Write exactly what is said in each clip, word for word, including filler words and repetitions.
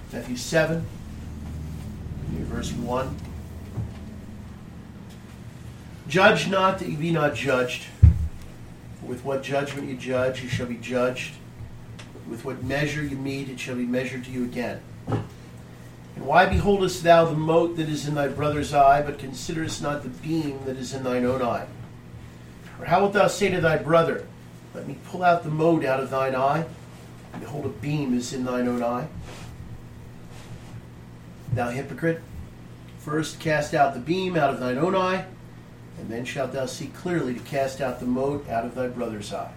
Matthew seven, verse one. Judge not that you be not judged. For with what judgment you judge, you shall be judged. With what measure you mete, it shall be measured to you again. And why beholdest thou the mote that is in thy brother's eye, but considerest not the beam that is in thine own eye? Or how wilt thou say to thy brother, let me pull out the mote out of thine eye, and behold, a beam is in thine own eye? Thou hypocrite, first cast out the beam out of thine own eye, and then shalt thou see clearly to cast out the mote out of thy brother's eye.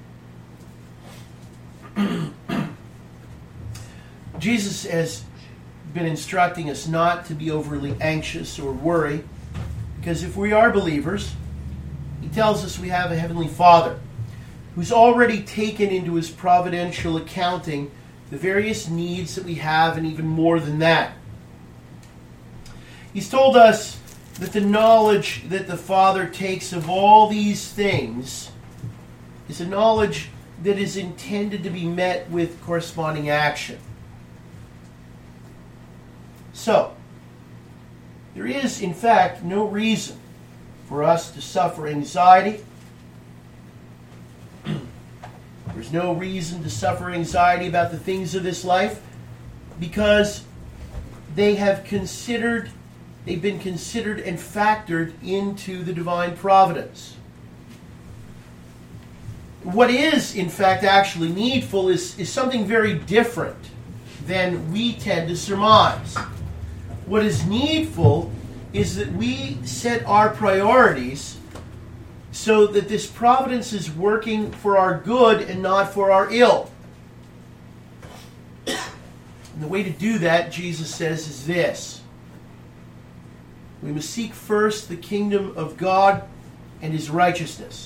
Jesus has been instructing us not to be overly anxious or worry, because if we are believers, he tells us we have a heavenly Father who's already taken into his providential accounting the various needs that we have, and even more than that. He's told us that the knowledge that the Father takes of all these things is a knowledge that is intended to be met with corresponding action. So, there is, in fact, no reason for us to suffer anxiety. There's no reason to suffer anxiety about the things of this life, because they have considered, they've been considered and factored into the divine providence. What is, in fact, actually needful is, is something very different than we tend to surmise. What is needful is that we set our priorities so that this providence is working for our good and not for our ill. And the way to do that, Jesus says, is this. We must seek first the kingdom of God and his righteousness.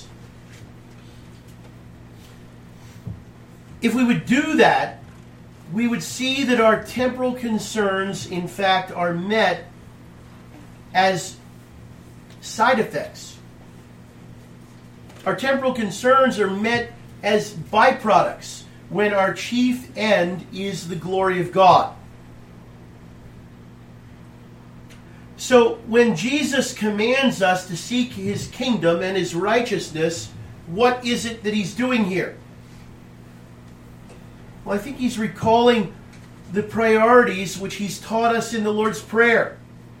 If we would do that, we would see that our temporal concerns, in fact, are met as side effects. Our temporal concerns are met as byproducts when our chief end is the glory of God. So when Jesus commands us to seek his kingdom and his righteousness, what is it that he's doing here? Well, I think he's recalling the priorities which he's taught us in the Lord's Prayer.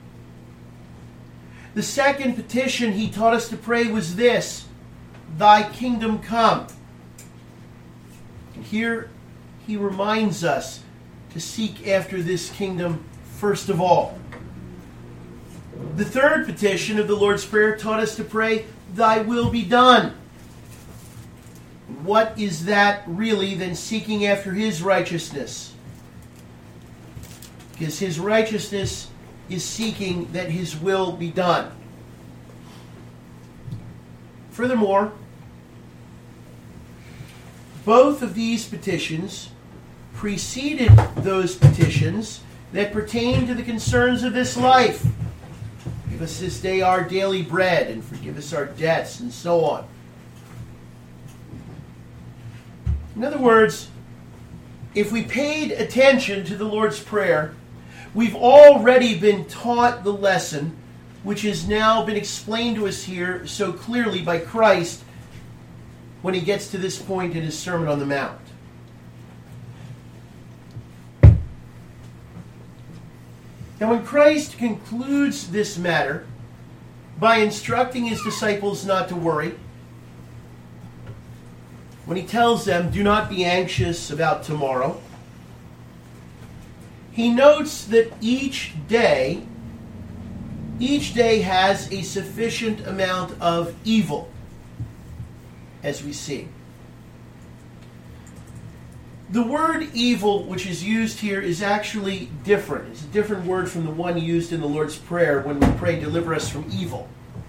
The second petition he taught us to pray was this: Thy kingdom come. And here he reminds us to seek after this kingdom first of all. The third petition of the Lord's Prayer taught us to pray, Thy will be done. What is that really than seeking after his righteousness? Because his righteousness is seeking that his will be done. Furthermore, both of these petitions preceded those petitions that pertain to the concerns of this life. Give us this day our daily bread, and forgive us our debts, and so on. In other words, if we paid attention to the Lord's Prayer, we've already been taught the lesson which has now been explained to us here so clearly by Christ when he gets to this point in his Sermon on the Mount. Now, when Christ concludes this matter by instructing his disciples not to worry, when he tells them, do not be anxious about tomorrow, he notes that each day, each day has a sufficient amount of evil, as we see. The word evil, which is used here, is actually different. It's a different word from the one used in the Lord's Prayer when we pray, deliver us from evil.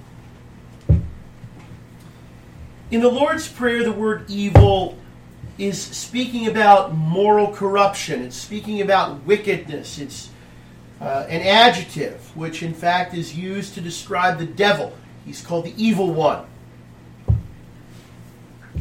In the Lord's Prayer, the word evil is speaking about moral corruption. It's speaking about wickedness. It's uh, an adjective, which in fact is used to describe the devil. He's called the evil one.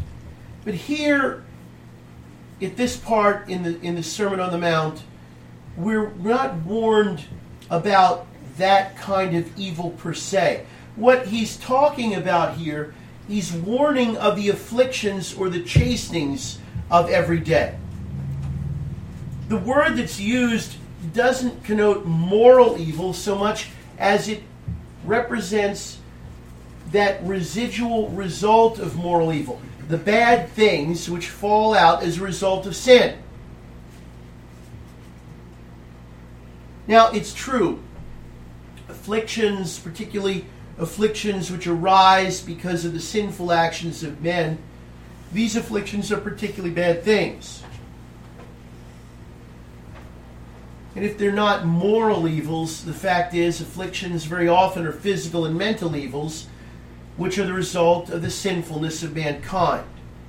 But here, at this part in the in the Sermon on the Mount, we're not warned about that kind of evil per se. What he's talking about here, he's warning of the afflictions or the chastenings of every day. The word that's used doesn't connote moral evil so much as it represents that residual result of moral evil, the bad things which fall out as a result of sin. Now, it's true, afflictions, particularly afflictions which arise because of the sinful actions of men, these afflictions are particularly bad things. And if they're not moral evils, the fact is afflictions very often are physical and mental evils, which are the result of the sinfulness of mankind.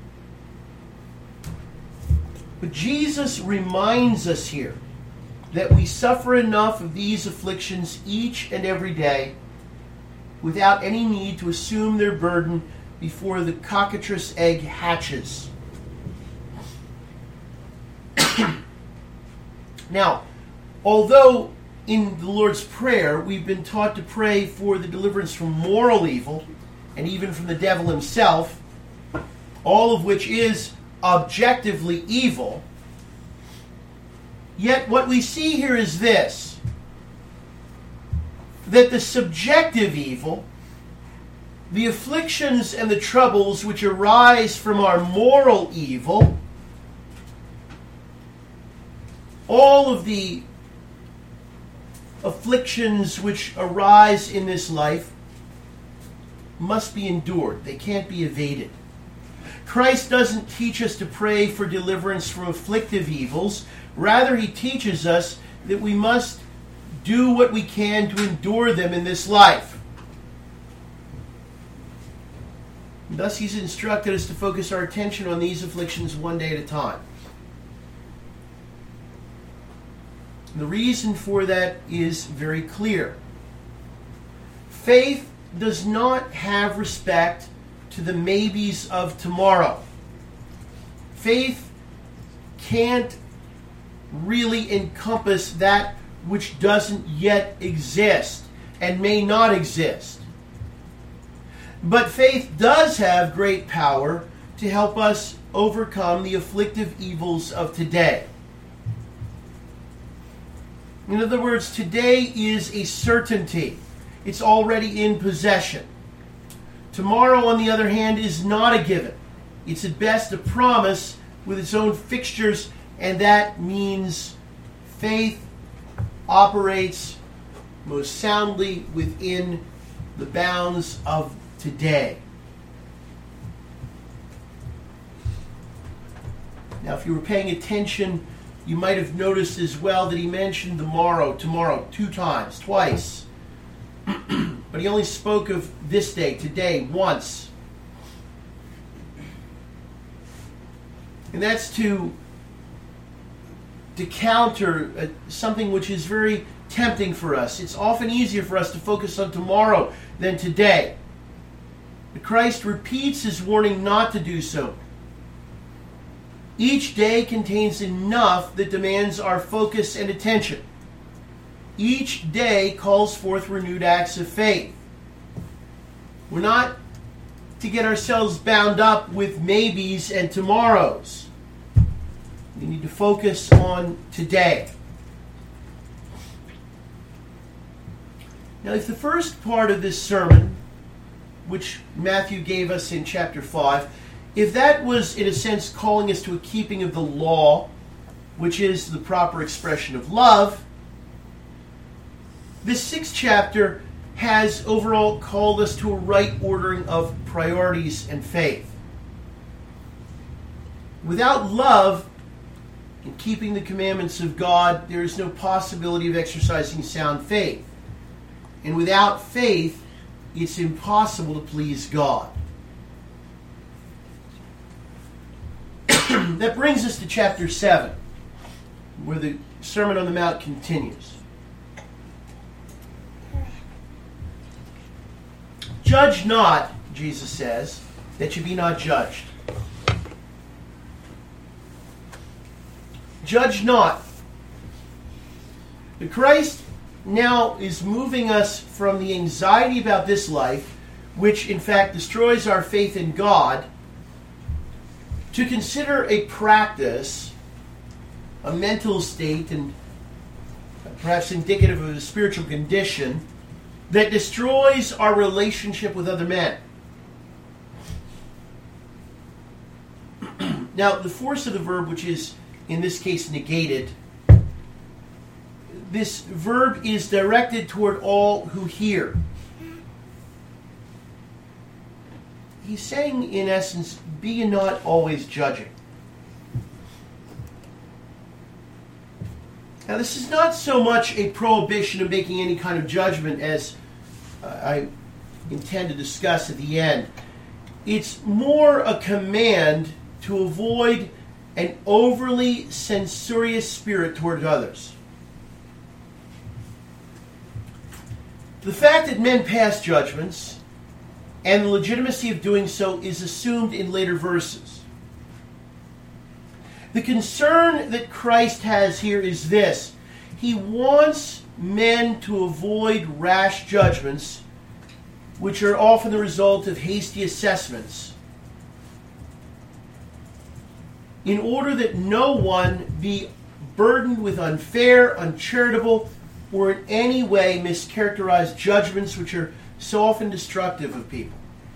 But Jesus reminds us here that we suffer enough of these afflictions each and every day without any need to assume their burden before the cockatrice egg hatches. Now, although in the Lord's Prayer we've been taught to pray for the deliverance from moral evil and even from the devil himself, all of which is objectively evil, yet what we see here is this, that the subjective evil, the afflictions and the troubles which arise from our moral evil, all of the afflictions which arise in this life must be endured. They can't be evaded. Christ doesn't teach us to pray for deliverance from afflictive evils. Rather, he teaches us that we must do what we can to endure them in this life. And thus, he's instructed us to focus our attention on these afflictions one day at a time. The reason for that is very clear. Faith does not have respect to the maybes of tomorrow. Faith can't really encompass that which doesn't yet exist and may not exist. But faith does have great power to help us overcome the afflictive evils of today. In other words, today is a certainty. It's already in possession. Tomorrow, on the other hand, is not a given. It's at best a promise with its own fixtures, and that means faith operates most soundly within the bounds of today. Now, if you were paying attention, you might have noticed as well that he mentioned the morrow, tomorrow, two times, twice. But he only spoke of this day, today, once. And that's to, to counter uh, something which is very tempting for us. It's often easier for us to focus on tomorrow than today. But Christ repeats his warning not to do so. Each day contains enough that demands our focus and attention. Each day calls forth renewed acts of faith. We're not to get ourselves bound up with maybes and tomorrows. We need to focus on today. Now, if the first part of this sermon, which Matthew gave us in chapter five, if that was, in a sense, calling us to a keeping of the law, which is the proper expression of love, this sixth chapter has overall called us to a right ordering of priorities and faith. Without love and keeping the commandments of God, there is no possibility of exercising sound faith. And without faith, it's impossible to please God. That brings us to chapter seven, where the Sermon on the Mount continues. Judge not, Jesus says, that you be not judged. Judge not. But Christ now is moving us from the anxiety about this life, which in fact destroys our faith in God, to consider a practice, a mental state, and perhaps indicative of a spiritual condition that destroys our relationship with other men. Now, the force of the verb, which is in this case negated, this verb is directed toward all who hear. He's saying, in essence, be ye not always judging. Now, this is not so much a prohibition of making any kind of judgment as uh, I intend to discuss at the end. It's more a command to avoid an overly censorious spirit toward others. The fact that men pass judgments and the legitimacy of doing so is assumed in later verses. The concern that Christ has here is this. He wants men to avoid rash judgments, which are often the result of hasty assessments, in order that no one be burdened with unfair, uncharitable, or in any way mischaracterized judgments which are so often destructive of people.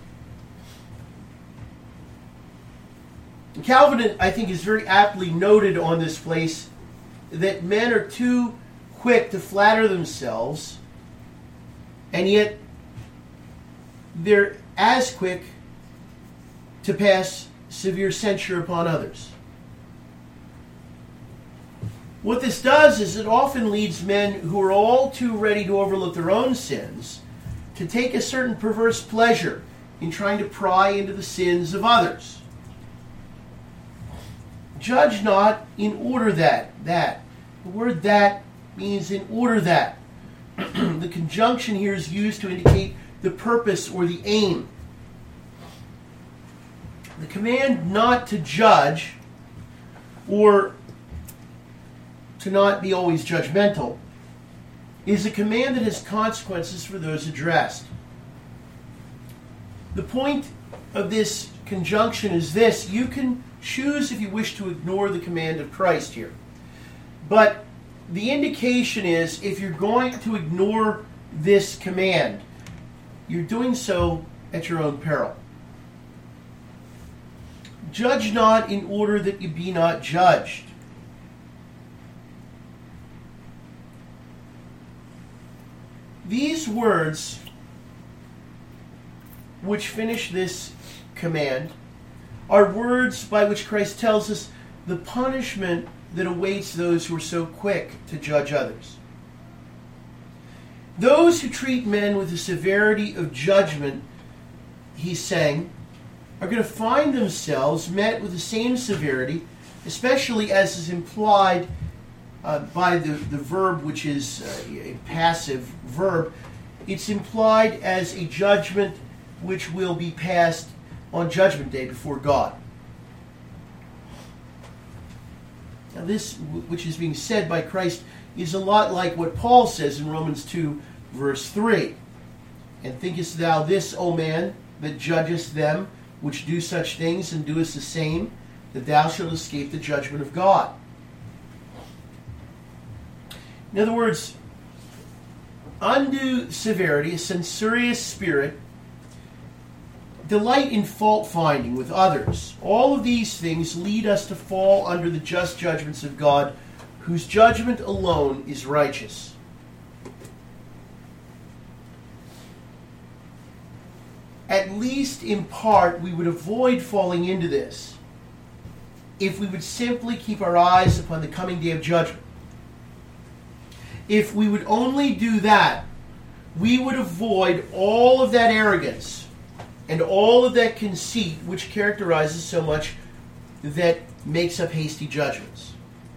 Calvin, I think, is very aptly noted on this place that men are too quick to flatter themselves, and yet they're as quick to pass severe censure upon others. What this does is it often leads men who are all too ready to overlook their own sins to take a certain perverse pleasure in trying to pry into the sins of others. Judge not in order that. That. The word that means in order that. The conjunction here is used to indicate the purpose or the aim. The command not to judge, or to not be always judgmental, is a command that has consequences for those addressed. The point of this conjunction is this: you can choose if you wish to ignore the command of Christ here. But the indication is, if you're going to ignore this command, you're doing so at your own peril. Judge not in order that you be not judged. These words, which finish this command, are words by which Christ tells us the punishment that awaits those who are so quick to judge others. Those who treat men with the severity of judgment, he's saying, are going to find themselves met with the same severity, especially as is implied uh, by the, the verb, which is uh, a passive verb. It's implied as a judgment which will be passed on Judgment Day before God. Now this, which is being said by Christ, is a lot like what Paul says in Romans two, verse three. And thinkest thou this, O man, that judgest them which do such things, and doest the same, that thou shalt escape the judgment of God? In other words, undue severity, a censorious spirit, delight in fault finding with others. All of these things lead us to fall under the just judgments of God, whose judgment alone is righteous. At least in part, we would avoid falling into this if we would simply keep our eyes upon the coming day of judgment. If we would only do that, we would avoid all of that arrogance and all of that conceit which characterizes so much that makes up hasty judgments.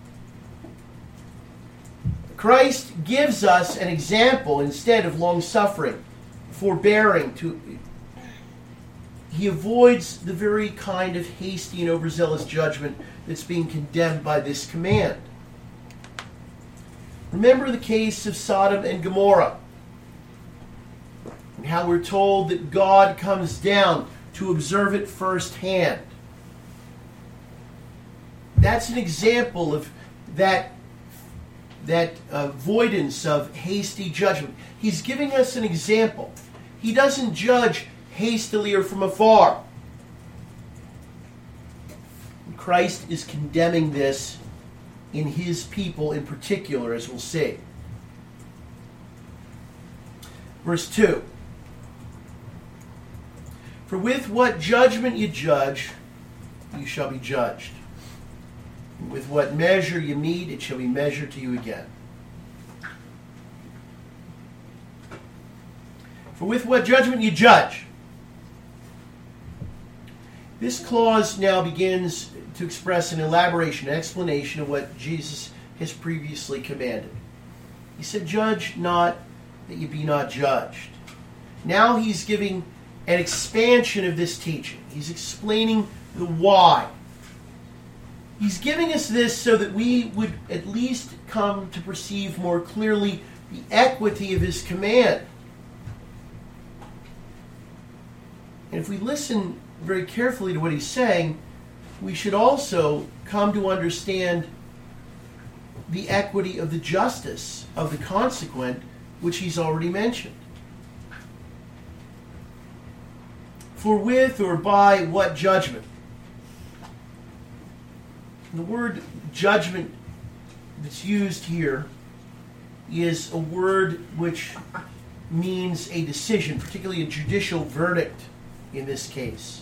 Christ gives us an example instead of long-suffering, forbearing. To, he avoids the very kind of hasty and overzealous judgment that's being condemned by this command. Remember the case of Sodom and Gomorrah, and how we're told that God comes down to observe it firsthand. That's an example of that, that avoidance of hasty judgment. He's giving us an example. He doesn't judge hastily or from afar. Christ is condemning this in his people in particular, as we'll see. Verse two. For with what judgment you judge, you shall be judged. And with what measure you mete, it shall be measured to you again. For with what judgment you judge. This clause now begins to express an elaboration, an explanation of what Jesus has previously commanded. He said, judge not that you be not judged. Now he's giving an expansion of this teaching. He's explaining the why. He's giving us this so that we would at least come to perceive more clearly the equity of his command. And if we listen very carefully to what he's saying, we should also come to understand the equity of the justice of the consequent, which he's already mentioned. For with or by what judgment? The word judgment that's used here is a word which means a decision, particularly a judicial verdict in this case.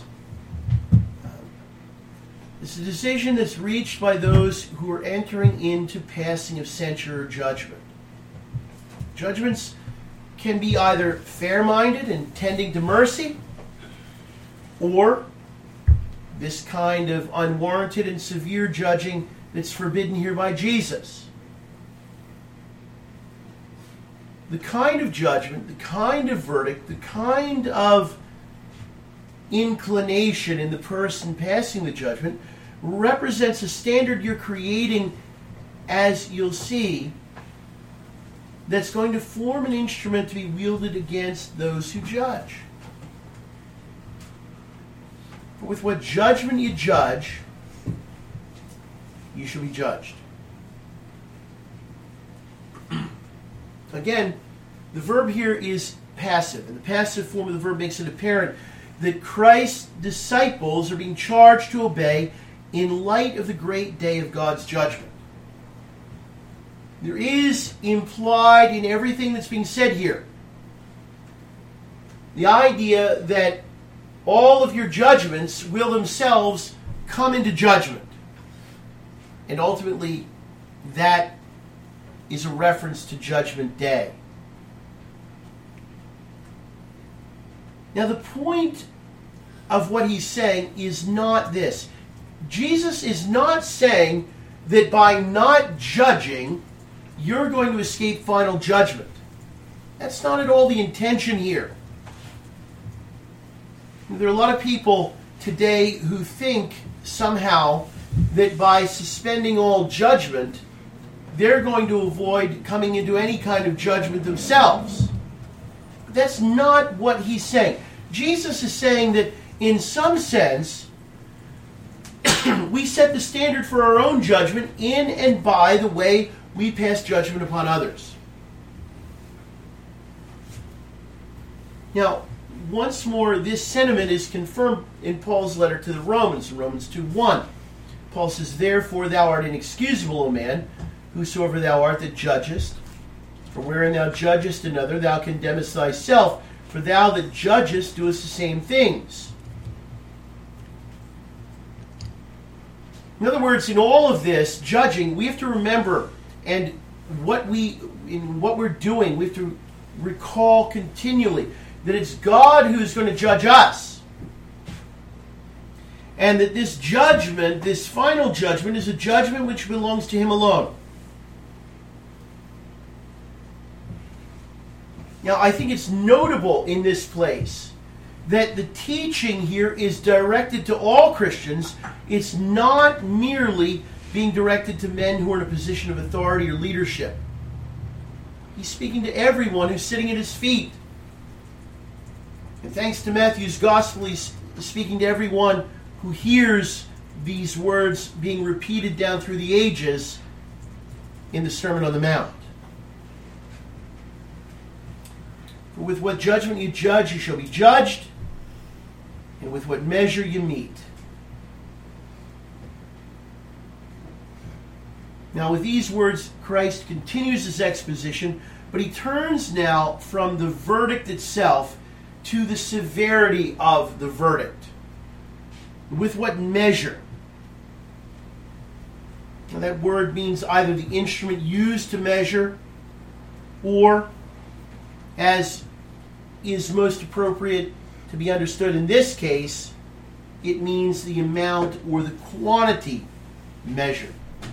It's a decision that's reached by those who are entering into passing of censure or judgment. Judgments can be either fair-minded and tending to mercy, or this kind of unwarranted and severe judging that's forbidden here by Jesus. The kind of judgment, the kind of verdict, the kind of inclination in the person passing the judgment represents a standard you're creating, as you'll see, that's going to form an instrument to be wielded against those who judge. For with what judgment you judge, you shall be judged. Again, the verb here is passive, and the passive form of the verb makes it apparent that Christ's disciples are being charged to obey in light of the great day of God's judgment. There is implied in everything that's being said here the idea that all of your judgments will themselves come into judgment. And ultimately, that is a reference to Judgment Day. Now, the point of what he's saying is not this. Jesus is not saying that by not judging, you're going to escape final judgment. That's not at all the intention here. There are a lot of people today who think somehow that by suspending all judgment, they're going to avoid coming into any kind of judgment themselves. But that's not what he's saying. Jesus is saying that in some sense, we set the standard for our own judgment in and by the way we pass judgment upon others. Now, once more, this sentiment is confirmed in Paul's letter to the Romans, in Romans two one. Paul says, therefore thou art inexcusable, O man, whosoever thou art that judgest. For wherein thou judgest another, thou condemnest thyself, for thou that judgest doest the same things. In other words, in all of this judging, we have to remember, and what we in what we're doing, we have to recall continually that it's God who's going to judge us. And that this judgment, this final judgment, is a judgment which belongs to Him alone. Now, I think it's notable in this place that the teaching here is directed to all Christians. It's not merely being directed to men who are in a position of authority or leadership. He's speaking to everyone who's sitting at his feet. And thanks to Matthew's gospel, he's speaking to everyone who hears these words being repeated down through the ages in the Sermon on the Mount. For with what judgment you judge, you shall be judged, and with what measure you meet. Now, with these words, Christ continues his exposition, but he turns now from the verdict itself to the severity of the verdict. With what measure? Now, that word means either the instrument used to measure, or, as is most appropriate to be understood in this case, it means the amount or the quantity measured.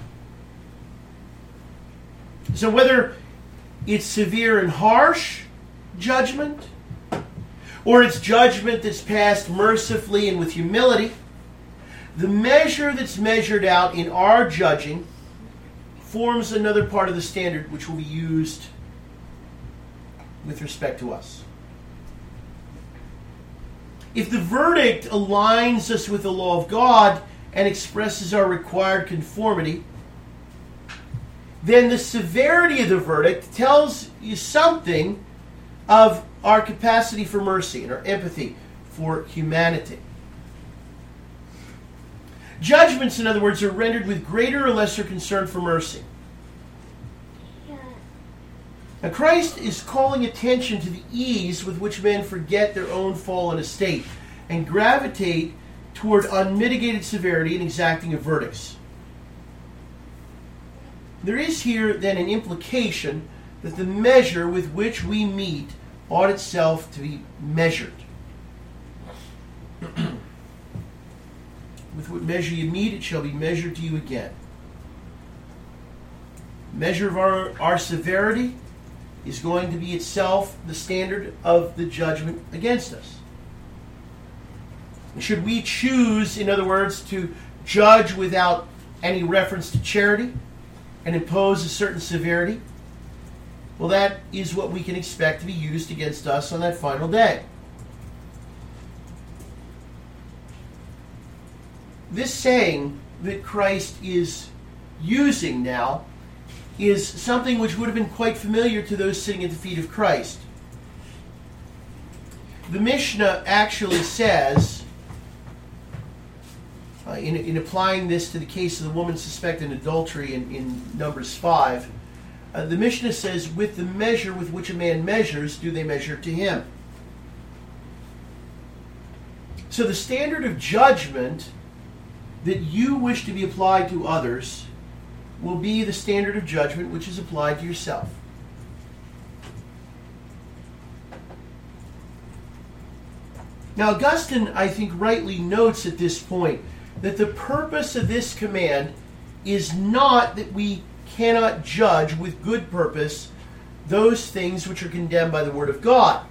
So whether it's severe and harsh judgment, or it's judgment that's passed mercifully and with humility, the measure that's measured out in our judging forms another part of the standard which will be used with respect to us. If the verdict aligns us with the law of God and expresses our required conformity, then the severity of the verdict tells you something of our capacity for mercy and our empathy for humanity. Judgments, in other words, are rendered with greater or lesser concern for mercy. Now, Christ is calling attention to the ease with which men forget their own fallen estate and gravitate toward unmitigated severity in exacting of verdicts. There is here then an implication that the measure with which we meet ought itself to be measured. With what measure you meet, it shall be measured to you again. Measure of our, our severity is going to be itself the standard of the judgment against us. Should we choose, in other words, to judge without any reference to charity and impose a certain severity, well, that is what we can expect to be used against us on that final day. This saying that Christ is using now is something which would have been quite familiar to those sitting at the feet of Christ. The Mishnah actually says, uh, in, in applying this to the case of the woman suspected in adultery in, in Numbers five, uh, the Mishnah says, with the measure with which a man measures, do they measure to him. So the standard of judgment that you wish to be applied to others will be the standard of judgment which is applied to yourself. Now, Augustine, I think, rightly notes at this point that the purpose of this command is not that we cannot judge with good purpose those things which are condemned by the Word of God.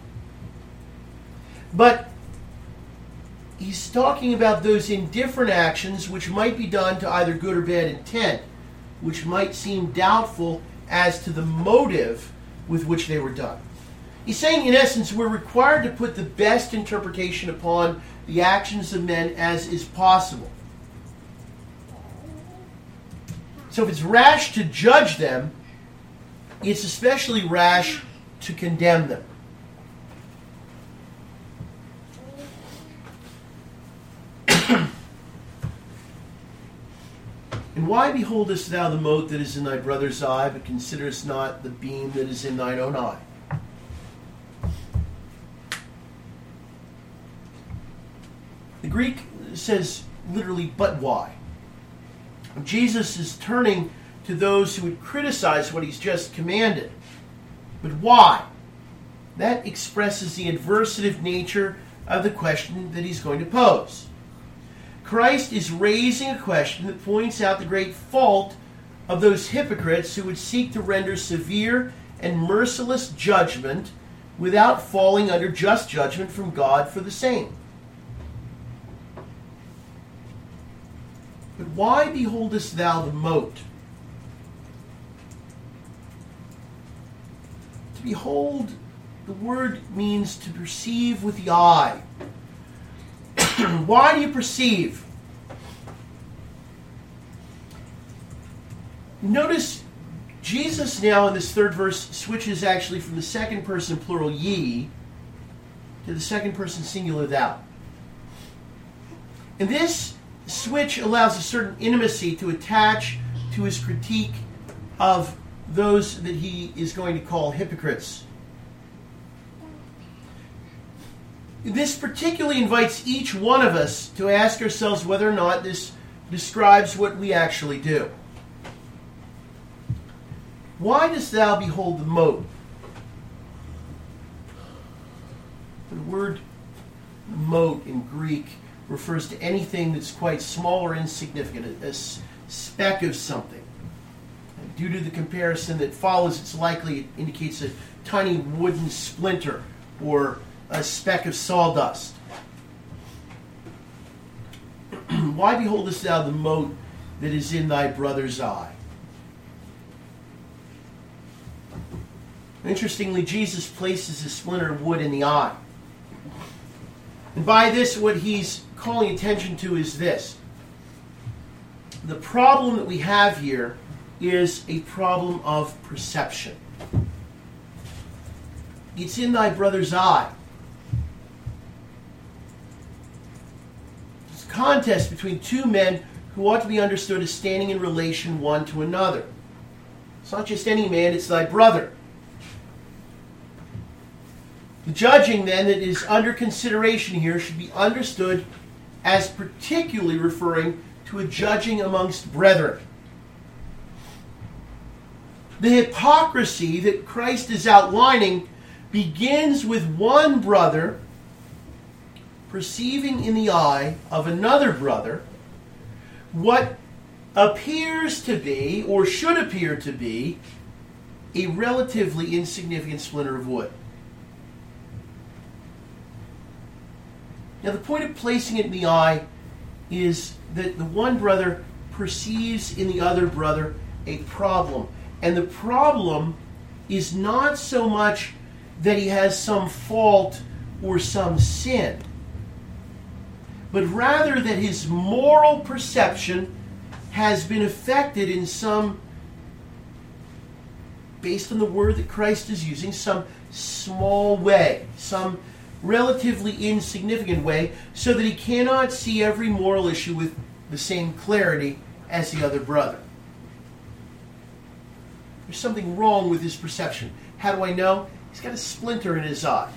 But he's talking about those indifferent actions which might be done to either good or bad intent, which might seem doubtful as to the motive with which they were done. He's saying, in essence, we're required to put the best interpretation upon the actions of men as is possible. So if it's rash to judge them, it's especially rash to condemn them. And why beholdest thou the mote that is in thy brother's eye, but considerest not the beam that is in thine own eye? The Greek says literally, but why? Jesus is turning to those who would criticize what he's just commanded. But why? That expresses the adversative nature of the question that he's going to pose. Christ is raising a question that points out the great fault of those hypocrites who would seek to render severe and merciless judgment without falling under just judgment from God for the same. But why beholdest thou the mote? To behold, the word means to perceive with the eye. Why do you perceive? Notice Jesus now in this third verse switches actually from the second person plural ye to the second person singular thou. And this switch allows a certain intimacy to attach to his critique of those that he is going to call hypocrites. This particularly invites each one of us to ask ourselves whether or not this describes what we actually do. Why dost thou behold the mote? The word mote in Greek refers to anything that's quite small or insignificant, a, a speck of something. And due to the comparison that follows, it's likely it indicates a tiny wooden splinter or a speck of sawdust. Why beholdest thou the mote that is in thy brother's eye? Interestingly, Jesus places a splinter of wood in the eye. And by this, what he's calling attention to is this. The problem that we have here is a problem of perception. It's in thy brother's eye. It's a contest between two men who ought to be understood as standing in relation one to another. It's not just any man, it's thy brother. The judging, then, that is under consideration here should be understood as particularly referring to a judging amongst brethren. The hypocrisy that Christ is outlining begins with one brother perceiving in the eye of another brother what appears to be, or should appear to be, a relatively insignificant splinter of wood. Now, the point of placing it in the eye is that the one brother perceives in the other brother a problem. And the problem is not so much that he has some fault or some sin, but rather that his moral perception has been affected in some, based on the word that Christ is using, some small way, some relatively insignificant way, so that he cannot see every moral issue with the same clarity as the other brother. There's something wrong with his perception. How do I know? He's got a splinter in his eye.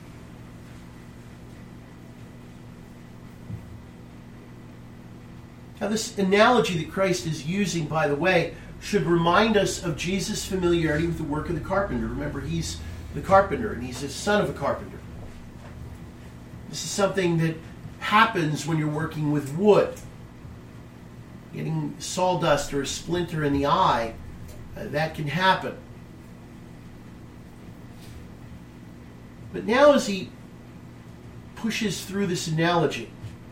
Now, this analogy that Christ is using, by the way, should remind us of Jesus' familiarity with the work of the carpenter. Remember, he's the carpenter, and he's the son of a carpenter. This is something that happens when you're working with wood. Getting sawdust or a splinter in the eye, uh, that can happen. But now as he pushes through this analogy,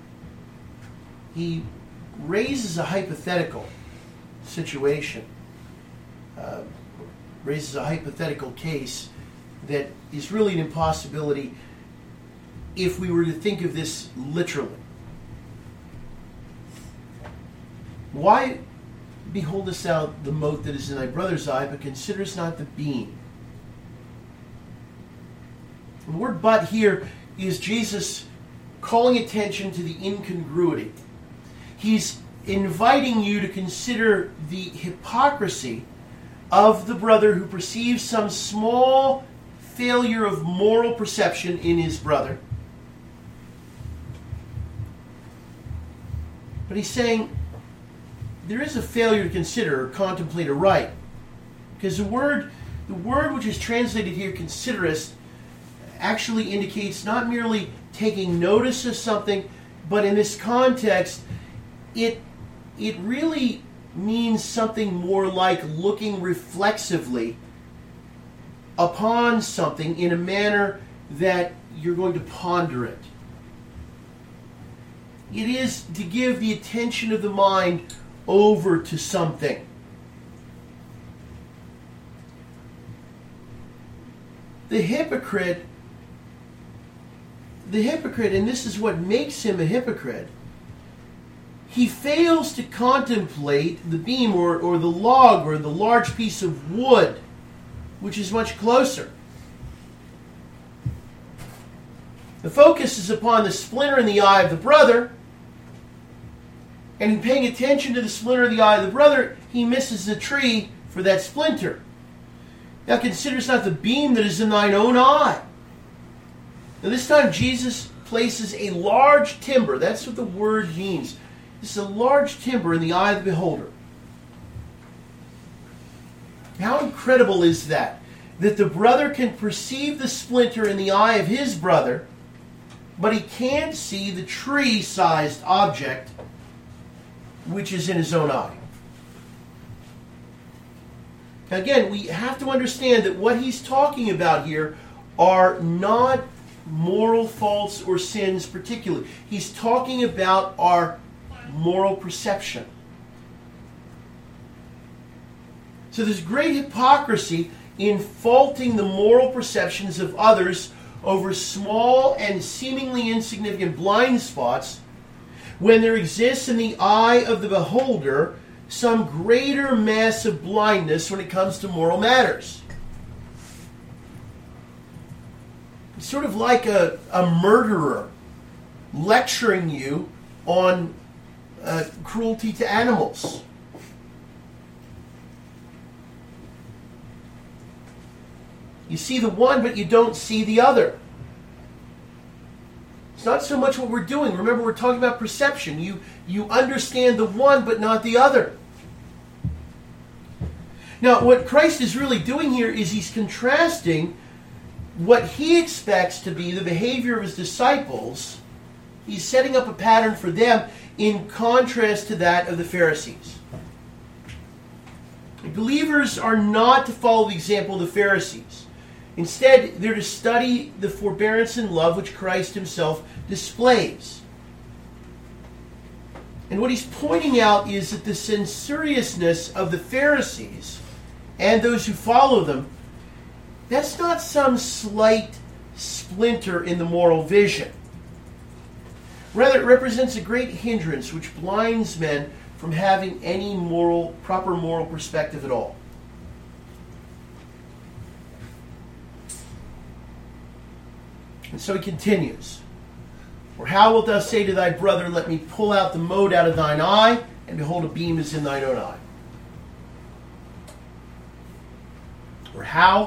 he raises a hypothetical situation, uh, raises a hypothetical case that is really an impossibility if we were to think of this literally. Why beholdest thou the mote that is in thy brother's eye, but considerest not the beam? The word but here is Jesus calling attention to the incongruity. He's inviting you to consider the hypocrisy of the brother who perceives some small failure of moral perception in his brother. But he's saying there is a failure to consider or contemplate aright. Because the word, the word which is translated here, considerest, actually indicates not merely taking notice of something, but in this context, it, it really means something more like looking reflexively upon something in a manner that you're going to ponder it. It is to give the attention of the mind over to something. the hypocrite, the hypocrite, and this is what makes him a hypocrite, he fails to contemplate the beam or, or the log or the large piece of wood, which is much closer. The focus is upon the splinter in the eye of the brother, and in paying attention to the splinter in the eye of the brother, he misses the tree for that splinter. Now consider it's not the beam that is in thine own eye. Now this time Jesus places a large timber. That's what the word means. It's a large timber in the eye of the beholder. How incredible is that? That the brother can perceive the splinter in the eye of his brother, but he can't see the tree-sized object which is in his own eye. Now again, we have to understand that what he's talking about here are not moral faults or sins particularly. He's talking about our moral perception. So there's great hypocrisy in faulting the moral perceptions of others over small and seemingly insignificant blind spots when there exists in the eye of the beholder some greater mass of blindness when it comes to moral matters. It's sort of like a, a murderer lecturing you on uh, cruelty to animals. You see the one, but you don't see the other. It's not so much what we're doing. Remember, we're talking about perception. You, you understand the one, but not the other. Now, what Christ is really doing here is he's contrasting what he expects to be the behavior of his disciples. He's setting up a pattern for them in contrast to that of the Pharisees. Believers are not to follow the example of the Pharisees. Instead, they're to study the forbearance and love which Christ himself displays. And what he's pointing out is that the censoriousness of the Pharisees and those who follow them, that's not some slight splinter in the moral vision. Rather, it represents a great hindrance which blinds men from having any moral, proper moral perspective at all. And so he continues. Or how wilt thou say to thy brother, let me pull out the mote out of thine eye, and behold, a beam is in thine own eye? Or how?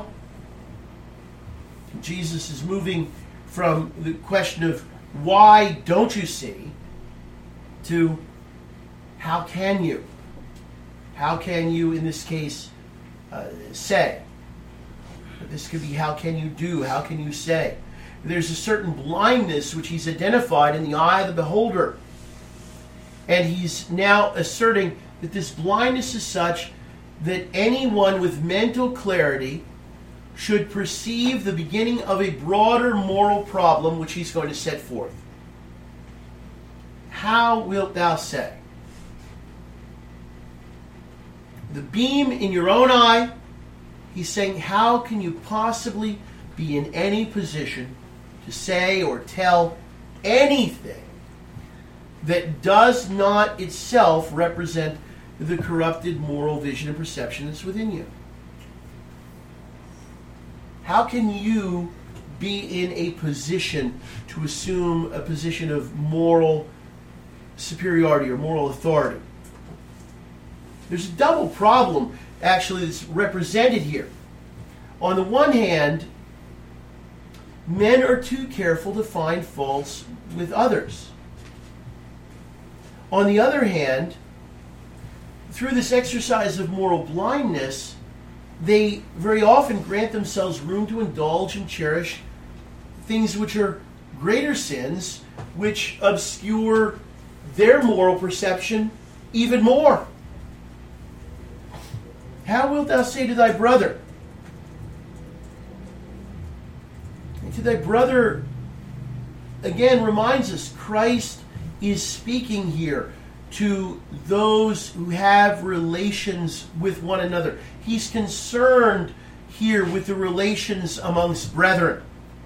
Jesus is moving from the question of why don't you see to how can you? How can you, in this case, uh, say? This could be how can you do? How can you say? There's a certain blindness which he's identified in the eye of the beholder. And he's now asserting that this blindness is such that anyone with mental clarity should perceive the beginning of a broader moral problem which he's going to set forth. How wilt thou say? The beam in your own eye, he's saying, how can you possibly be in any position to say or tell anything that does not itself represent the corrupted moral vision and perception that's within you? How can you be in a position to assume a position of moral superiority or moral authority? There's a double problem, actually, that's represented here. On the one hand, men are too careful to find faults with others. On the other hand, through this exercise of moral blindness, they very often grant themselves room to indulge and cherish things which are greater sins, which obscure their moral perception even more. How wilt thou say to thy brother? And to thy brother, again, reminds us Christ is speaking here to those who have relations with one another. He's concerned here with the relations amongst brethren.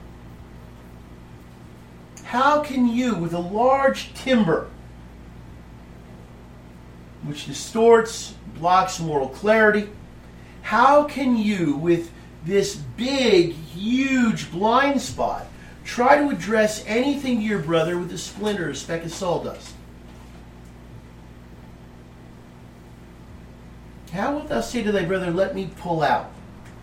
How can you, with a large timber, which distorts, blocks moral clarity, how can you, with this big, huge blind spot, try to address anything to your brother with a splinter or a speck of sawdust? How wilt thou say to thy brother, let me pull out?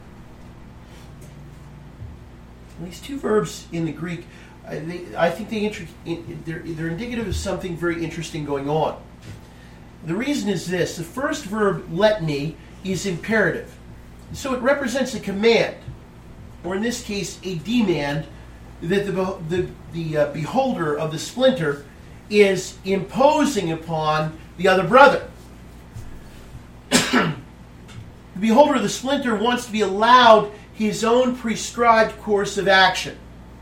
These two verbs in the Greek, I, they, I think they inter- they're, they're indicative of something very interesting going on. The reason is this. The first verb, let me, is imperative. So it represents a command, or in this case, a demand, that the, the, the uh, beholder of the splinter is imposing upon the other brother. The beholder of the splinter wants to be allowed his own prescribed course of action.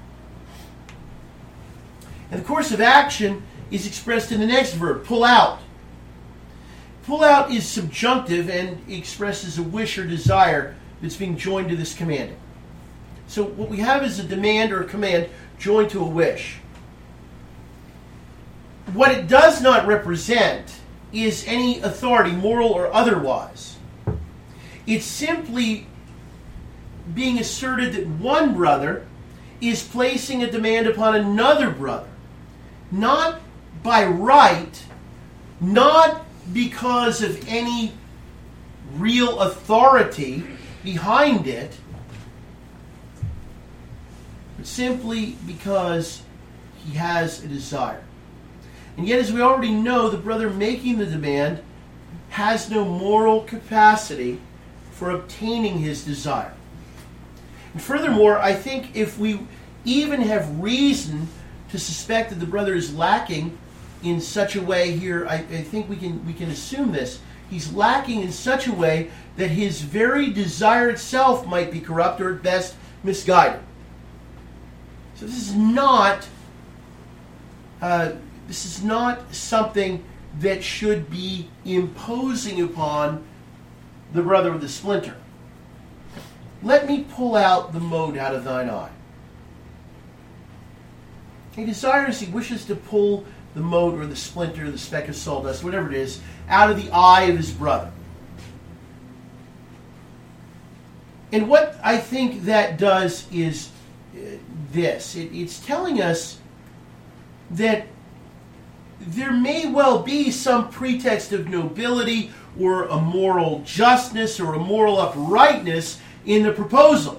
And the course of action is expressed in the next verb, pull out. Pull out is subjunctive and expresses a wish or desire that's being joined to this commanding. So what we have is a demand or a command joined to a wish. What it does not represent is any authority, moral or otherwise. It's simply being asserted that one brother is placing a demand upon another brother. Not by right, not because of any real authority behind it, but simply because he has a desire. And yet, as we already know, the brother making the demand has no moral capacity for obtaining his desire. And furthermore, I think if we even have reason to suspect that the brother is lacking in such a way here, I, I think we can we can assume this. He's lacking in such a way that his very desire itself might be corrupt or at best misguided. So this is not uh, this is not something that should be imposing upon the brother with the splinter. Let me pull out the mote out of thine eye. He desires, he wishes to pull the mote or the splinter, the speck of sawdust, whatever it is, out of the eye of his brother. And what I think that does is uh, this. It, it's telling us that there may well be some pretext of nobility or a moral justness or a moral uprightness in the proposal.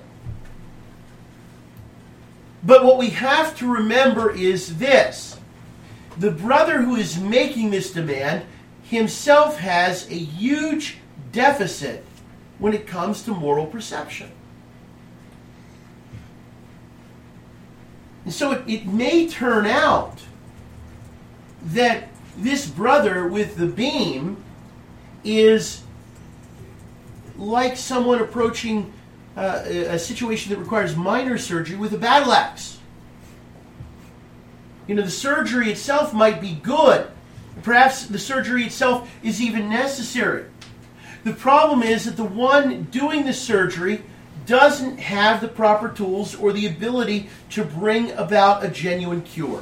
But what we have to remember is this. The brother who is making this demand himself has a huge deficit when it comes to moral perception. And so it, it may turn out that this brother with the beam is like someone approaching uh, a situation that requires minor surgery with a battle axe. You know, the surgery itself might be good. Perhaps the surgery itself is even necessary. The problem is that the one doing the surgery doesn't have the proper tools or the ability to bring about a genuine cure.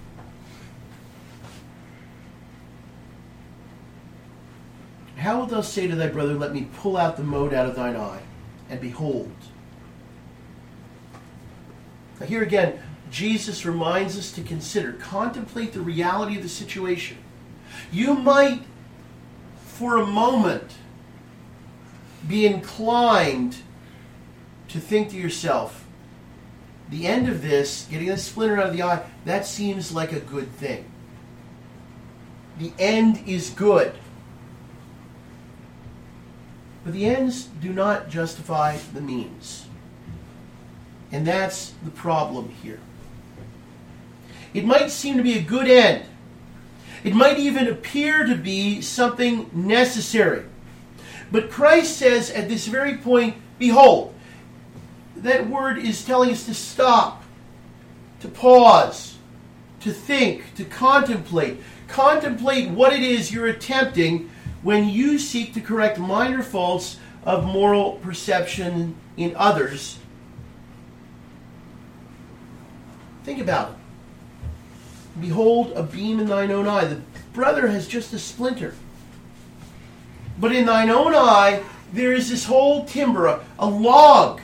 How wilt thou say to thy brother, let me pull out the mote out of thine eye? And behold. Now here again, Jesus reminds us to consider, contemplate the reality of the situation. You might, for a moment, be inclined to think to yourself, the end of this, getting a splinter out of the eye, that seems like a good thing. The end is good. But the ends do not justify the means. And that's the problem here. It might seem to be a good end. It might even appear to be something necessary. But Christ says at this very point, behold, that word is telling us to stop, to pause, to think, to contemplate. Contemplate what it is you're attempting when you seek to correct minor faults of moral perception in others. Think about it. Behold, a beam in thine own eye. The brother has just a splinter. But in thine own eye, there is this whole timber, a, a log.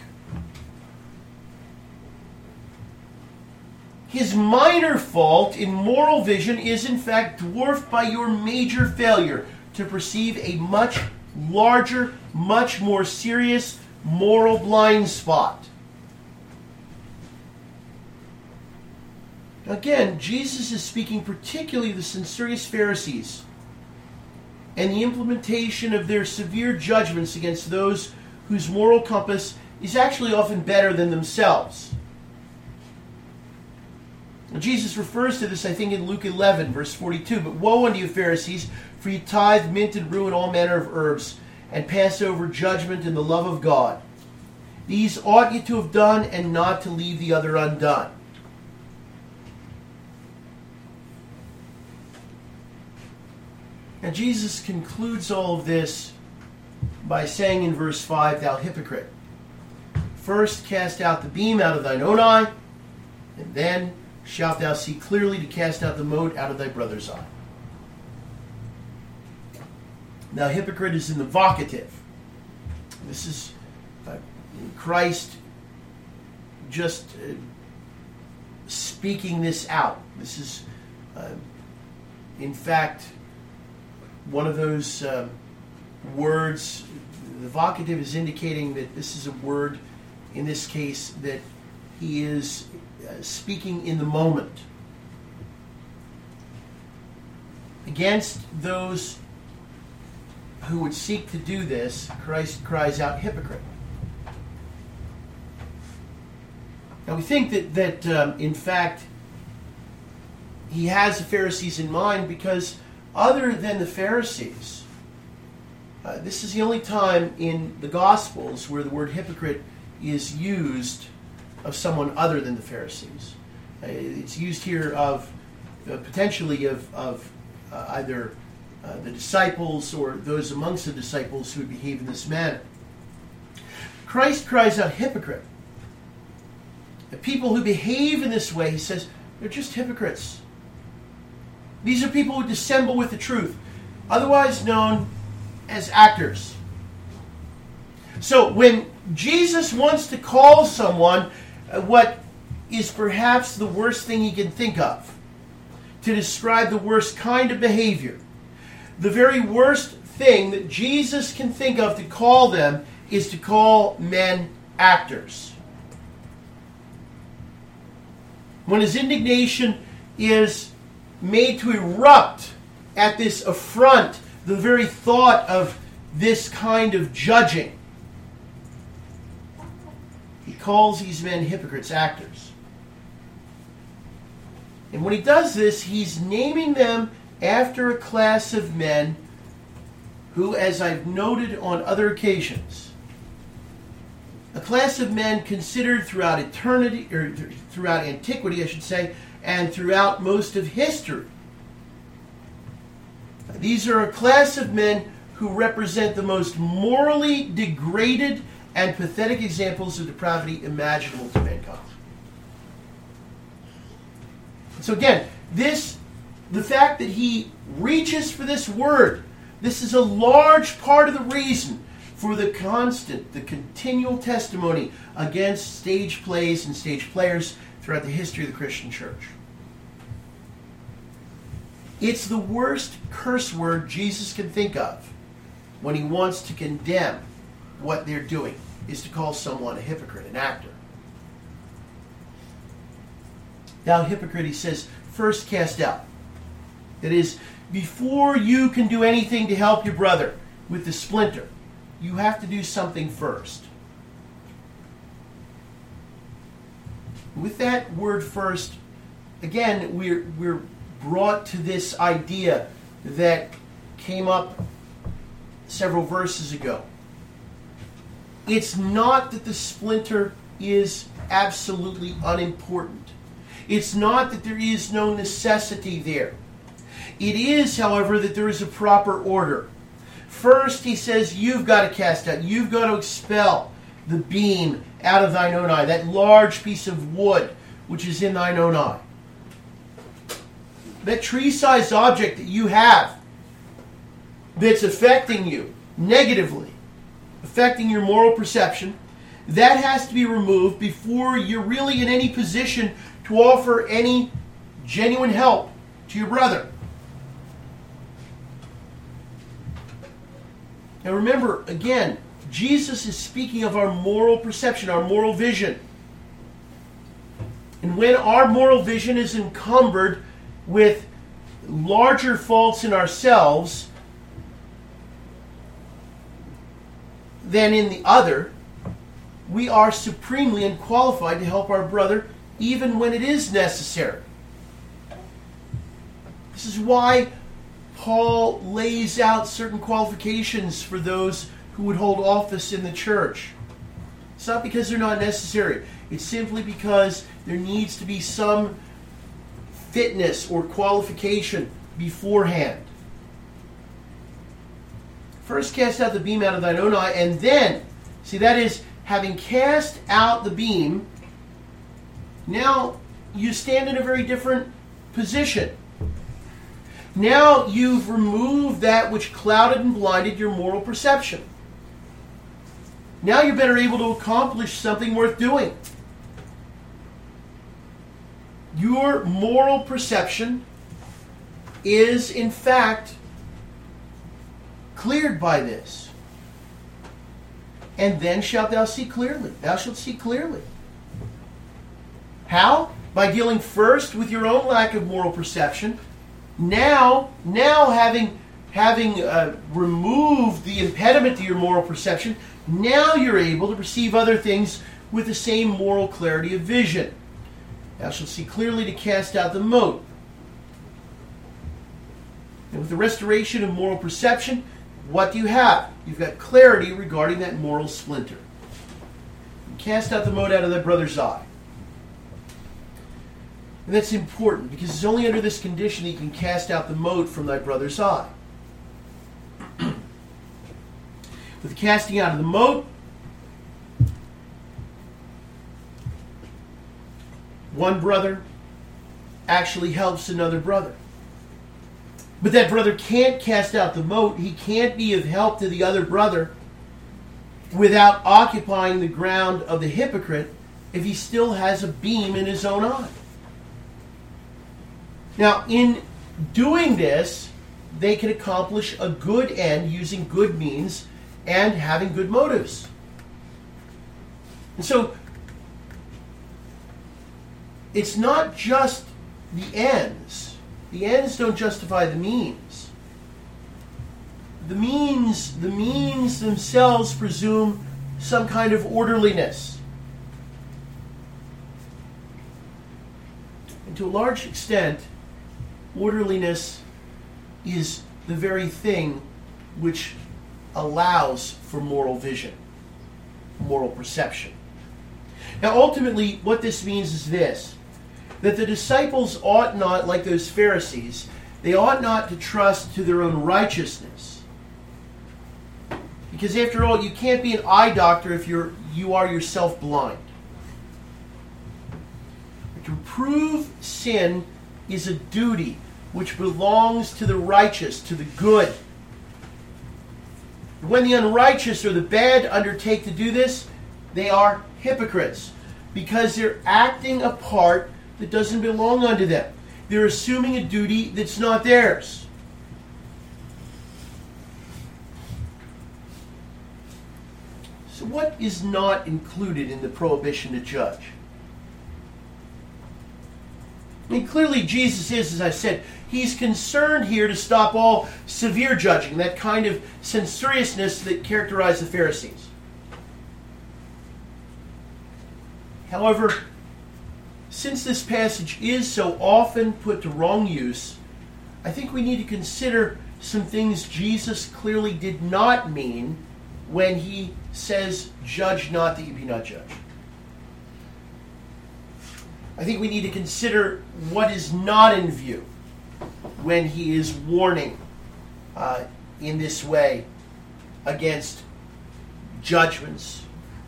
His minor fault in moral vision is in fact dwarfed by your major failure to perceive a much larger, much more serious moral blind spot. Again, Jesus is speaking particularly to the censorious Pharisees and the implementation of their severe judgments against those whose moral compass is actually often better than themselves. Now, Jesus refers to this, I think, in Luke eleven, verse forty-two. But woe unto you, Pharisees, for you tithe mint and rue and all manner of herbs, and pass over judgment and the love of God. These ought ye to have done, and not to leave the other undone. Now Jesus concludes all of this by saying in verse five, Thou hypocrite, first cast out the beam out of thine own eye, and then shalt thou see clearly to cast out the mote out of thy brother's eye. Now hypocrite is in the vocative. This is uh, Christ just uh, speaking this out. This is, uh, in fact, one of those uh, words. The vocative is indicating that this is a word, in this case, that he is uh, speaking in the moment. Against those who would seek to do this, Christ cries out, hypocrite. Now we think that, that um, in fact, he has the Pharisees in mind because other than the Pharisees, uh, this is the only time in the Gospels where the word hypocrite is used of someone other than the Pharisees. Uh, it's used here of uh, potentially of, of uh, either uh, the disciples or those amongst the disciples who would behave in this manner. Christ cries out, hypocrite. The people who behave in this way, he says, they're just hypocrites. These are people who dissemble with the truth, otherwise known as actors. So when Jesus wants to call someone uh, what is perhaps the worst thing he can think of, to describe the worst kind of behavior, the very worst thing that Jesus can think of to call them is to call men actors. When his indignation is made to erupt at this affront, the very thought of this kind of judging, he calls these men hypocrites, actors. And when he does this, he's naming them after a class of men who, as I've noted on other occasions, a class of men considered throughout eternity, or throughout antiquity, I should say, and throughout most of history. These are a class of men who represent the most morally degraded and pathetic examples of depravity imaginable to mankind. So again, this, the fact that he reaches for this word, this is a large part of the reason for the constant, the continual testimony against stage plays and stage players throughout the history of the Christian church. It's the worst curse word Jesus can think of when he wants to condemn what they're doing, is to call someone a hypocrite, an actor. Thou hypocrite, he says, first cast out. That is, before you can do anything to help your brother with the splinter, you have to do something first. With that word first, again, we're we're brought to this idea that came up several verses ago. It's not that the splinter is absolutely unimportant. It's not that there is no necessity there. It is, however, that there is a proper order. First, he says, you've got to cast out, you've got to expel the beam out of thine own eye, that large piece of wood which is in thine own eye. That tree-sized object that you have that's affecting you negatively, affecting your moral perception, that has to be removed before you're really in any position to offer any genuine help to your brother. Now remember, again, Jesus is speaking of our moral perception, our moral vision. And when our moral vision is encumbered with larger faults in ourselves than in the other, we are supremely unqualified to help our brother even when it is necessary. This is why Paul lays out certain qualifications for those who would hold office in the church. It's not because they're not necessary. It's simply because there needs to be some fitness or qualification beforehand. First cast out the beam out of thine own eye, and then, see, that is, having cast out the beam, now you stand in a very different position. Now you've removed that which clouded and blinded your moral perception. Now you're better able to accomplish something worth doing. Your moral perception is, in fact, cleared by this. And then shalt thou see clearly. Thou shalt see clearly. How? By dealing first with your own lack of moral perception. Now, now having, having uh, removed the impediment to your moral perception, now you're able to perceive other things with the same moral clarity of vision. Thou shalt see clearly to cast out the mote. And with the restoration of moral perception, what do you have? You've got clarity regarding that moral splinter. You cast out the mote out of thy brother's eye. And that's important, because it's only under this condition that you can cast out the mote from thy brother's eye. With the casting out of the mote, one brother actually helps another brother. But that brother can't cast out the mote. He can't be of help to the other brother without occupying the ground of the hypocrite if he still has a beam in his own eye. Now, in doing this, they can accomplish a good end using good means and having good motives. And so, it's not just the ends. The ends don't justify the means. The means, the means themselves presume some kind of orderliness. And to a large extent, orderliness is the very thing which allows for moral vision, moral perception. Now, ultimately, what this means is this: that the disciples ought not, like those Pharisees, they ought not to trust to their own righteousness. Because after all, you can't be an eye doctor if you're you are yourself blind. To prove sin is a duty which belongs to the righteous, to the good. When the unrighteous or the bad undertake to do this, they are hypocrites, because they're acting a part that doesn't belong unto them. They're assuming a duty that's not theirs. So what is not included in the prohibition to judge? I mean, clearly Jesus is, as I said, he's concerned here to stop all severe judging, that kind of censoriousness that characterized the Pharisees. However, since this passage is so often put to wrong use, I think we need to consider some things Jesus clearly did not mean when he says, "Judge not that you be not judged." I think we need to consider what is not in view when he is warning uh, in this way against judgments,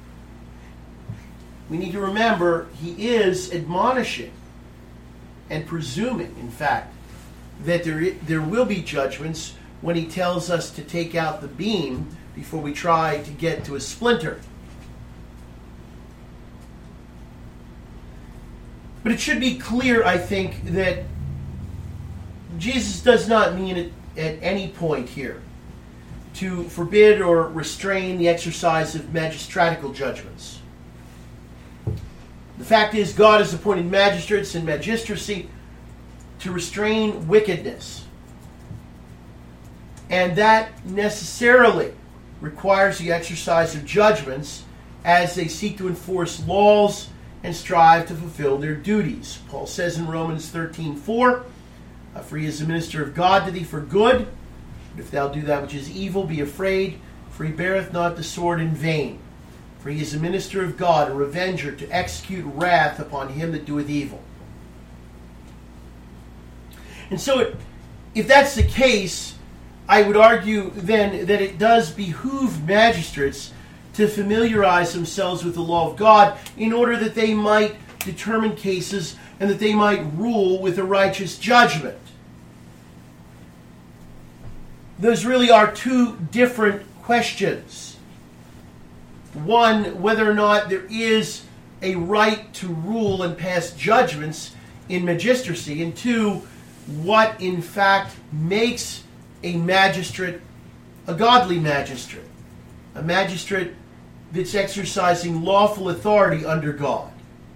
we need to remember he is admonishing and presuming, in fact, that there, there will be judgments when he tells us to take out the beam before we try to get to a splinter. But it should be clear, I think, that Jesus does not mean it at any point here to forbid or restrain the exercise of magistratical judgments. The fact is, God has appointed magistrates and magistracy to restrain wickedness. And that necessarily requires the exercise of judgments as they seek to enforce laws and strive to fulfill their duties. Paul says in Romans thirteen four, for he is a minister of God to thee for good, but if thou do that which is evil, be afraid, for he beareth not the sword in vain. For he is a minister of God, a revenger, to execute wrath upon him that doeth evil. And so it, if that's the case, I would argue then that it does behoove magistrates to familiarize themselves with the law of God in order that they might determine cases and that they might rule with a righteous judgment. Those really are two different questions. One, whether or not there is a right to rule and pass judgments in magistracy, and two, what in fact makes a magistrate a godly magistrate, a magistrate that's exercising lawful authority under God.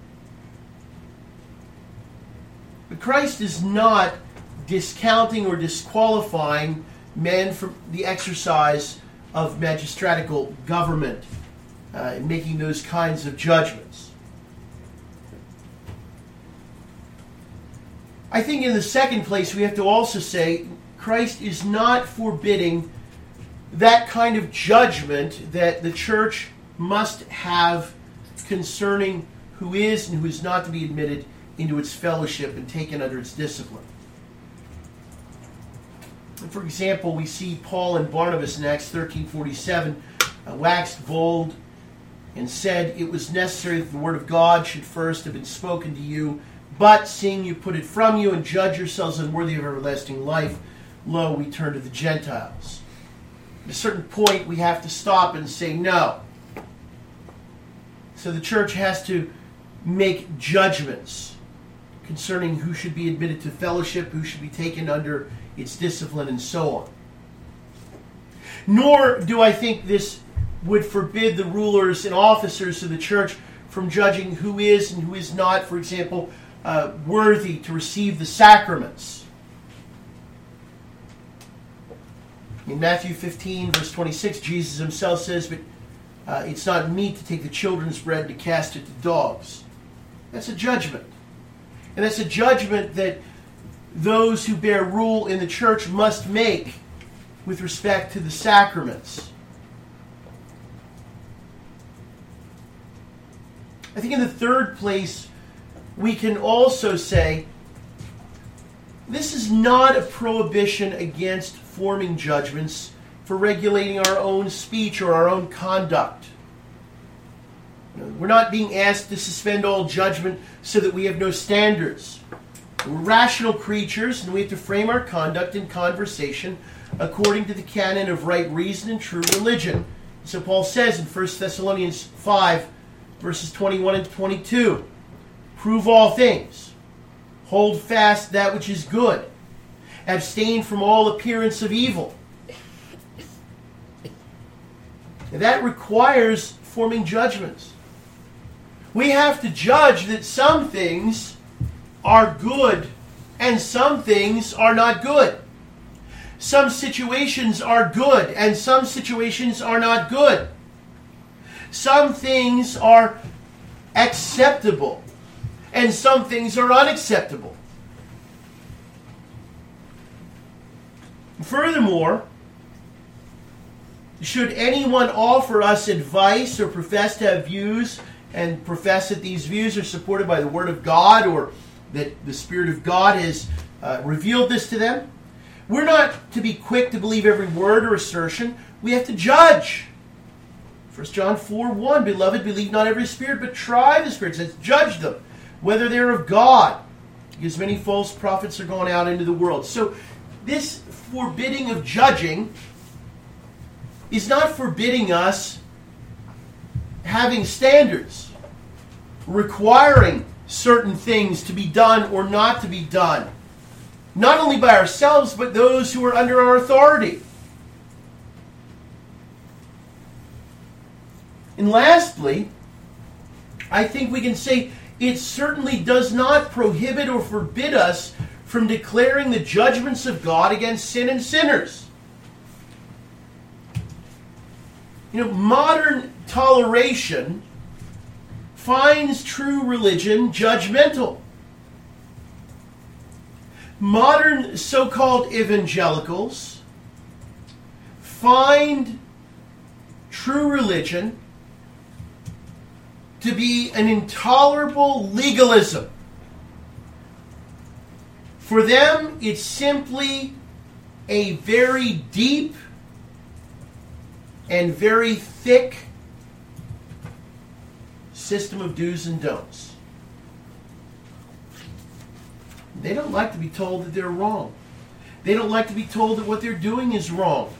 But Christ is not discounting or disqualifying men from the exercise of magistratical government, uh, in making those kinds of judgments. I think in the second place we have to also say Christ is not forbidding that kind of judgment that the church must have concerning who is and who is not to be admitted into its fellowship and taken under its discipline. For example, we see Paul and Barnabas in Acts thirteen forty-seven uh, waxed bold and said, it was necessary that the word of God should first have been spoken to you, but seeing you put it from you and judge yourselves unworthy of everlasting life, lo, we turn to the Gentiles. At a certain point, we have to stop and say no. So the church has to make judgments concerning who should be admitted to fellowship, who should be taken under its discipline, and so on. Nor do I think this would forbid the rulers and officers of the church from judging who is and who is not, for example, uh, worthy to receive the sacraments. In Matthew fifteen, verse twenty-six, Jesus himself says, but uh, it's not meet to take the children's bread to cast it to dogs. That's a judgment. And that's a judgment that those who bear rule in the church must make with respect to the sacraments. I think in the third place, we can also say this is not a prohibition against forming judgments for regulating our own speech or our own conduct. We're not being asked to suspend all judgment so that we have no standards. We're rational creatures, and we have to frame our conduct and conversation according to the canon of right reason and true religion. So Paul says in First Thessalonians five, verses twenty-one and twenty-two, prove all things, hold fast that which is good, abstain from all appearance of evil. And that requires forming judgments. We have to judge that some things are good and some things are not good. Some situations are good and some situations are not good. Some things are acceptable and some things are unacceptable. Furthermore, should anyone offer us advice or profess to have views and profess that these views are supported by the Word of God or that the Spirit of God has uh, revealed this to them, we're not to be quick to believe every word or assertion. We have to judge. First John four one, Beloved, believe not every spirit, but try the spirits. It says, judge them, whether they're of God. Because many false prophets are going out into the world. So this forbidding of judging is not forbidding us having standards, requiring certain things to be done or not to be done. Not only by ourselves, but those who are under our authority. And lastly, I think we can say it certainly does not prohibit or forbid us from declaring the judgments of God against sin and sinners. You know, modern toleration finds true religion judgmental. Modern so-called evangelicals find true religion to be an intolerable legalism. For them, it's simply a very deep and very thick system of do's and don'ts. They don't like to be told that they're wrong. They don't like to be told that what they're doing is wrong.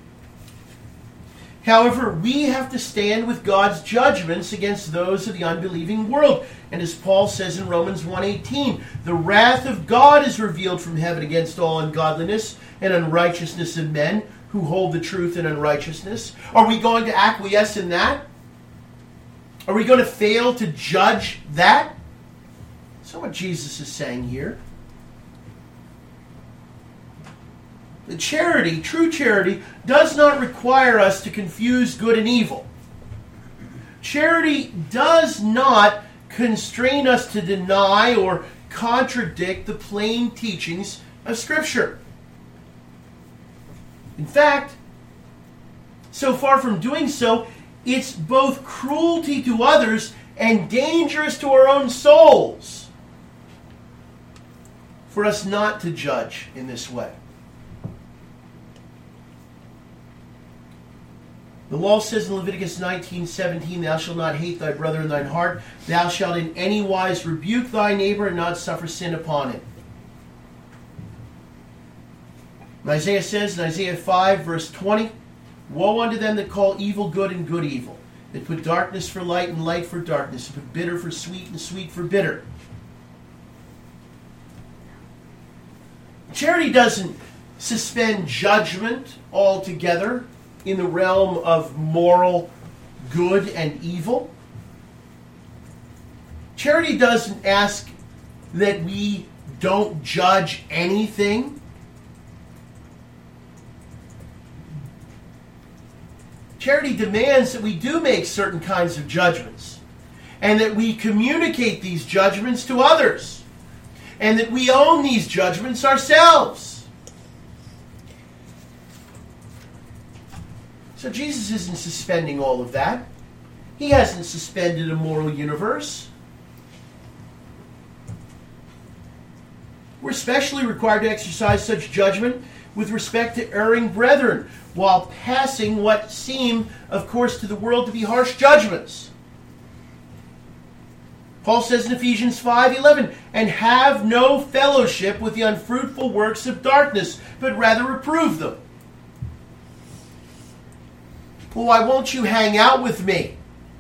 However, we have to stand with God's judgments against those of the unbelieving world. And as Paul says in Romans one eighteen, the wrath of God is revealed from heaven against all ungodliness and unrighteousness of men who hold the truth in unrighteousness. Are we going to acquiesce in that? Are we going to fail to judge that? That's not what Jesus is saying here. The charity, true charity, does not require us to confuse good and evil. Charity does not constrain us to deny or contradict the plain teachings of Scripture. In fact, so far from doing so, it's both cruelty to others and dangerous to our own souls for us not to judge in this way. The law says in Leviticus nineteen seventeen, Thou shalt not hate thy brother in thine heart. Thou shalt in any wise rebuke thy neighbor and not suffer sin upon him. And Isaiah says in Isaiah five, verse twenty, Woe unto them that call evil good and good evil, that put darkness for light and light for darkness, and put bitter for sweet and sweet for bitter. Charity doesn't suspend judgment altogether in the realm of moral good and evil. Charity doesn't ask that we don't judge anything. Charity demands that we do make certain kinds of judgments, and that we communicate these judgments to others, and that we own these judgments ourselves. So Jesus isn't suspending all of that. He hasn't suspended a moral universe. We're especially required to exercise such judgment with respect to erring brethren, while passing what seem, of course, to the world to be harsh judgments. Paul says in Ephesians five eleven, And have no fellowship with the unfruitful works of darkness, but rather reprove them. Well, why won't you hang out with me?